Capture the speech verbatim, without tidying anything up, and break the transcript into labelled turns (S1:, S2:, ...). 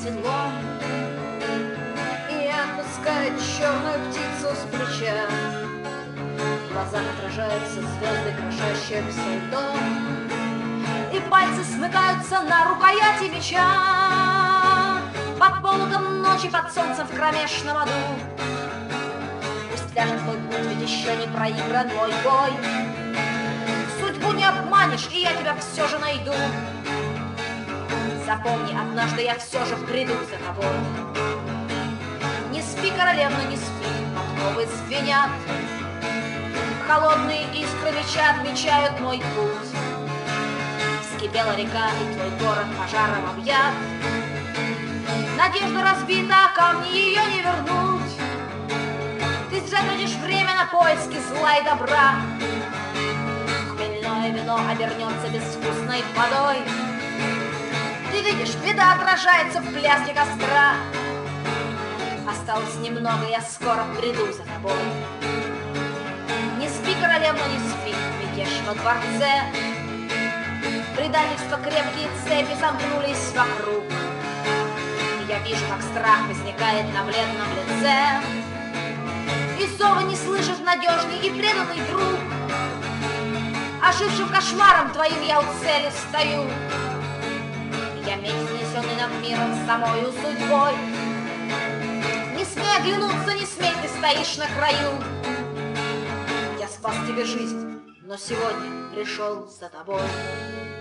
S1: седлом и отпускает черную птицу с плеча. В глазах отражаются звезды, крошащие свой дом, и пальцы смыкаются на рукояти меча. Под полуком ночи, под солнцем в кромешном аду, пусть ляжет твой путь, ведь еще не проигран мой бой. Судьбу не обманешь, и я тебя все же найду. Запомни, однажды я все же приду за тобой. Не спи, королевна, не спи, подковы звенят, холодные искры меча отмечают мой путь. Вскипела река, и твой город пожаром объят. Надежда разбита, а камни ее не вернуть. Ты затратишь время на поиски зла и добра. Хмельное вино обернется безвкусной водой. Ты видишь, беда отражается в пляске костра. Осталось немного, я скоро приду за тобой. Не спи, королевна, не спи, в мятежном дворце. Предательства крепкие цепи замкнулись вокруг. Я вижу, как страх возникает на бледном лице, и зова не слышит надежный и преданный друг. Ожившим кошмаром твоим я у цели стою. Я меч, снесенный над миром самою судьбой. Не смей оглянуться, не смей, ты стоишь на краю. Я спас тебе жизнь, но сегодня пришел за тобой.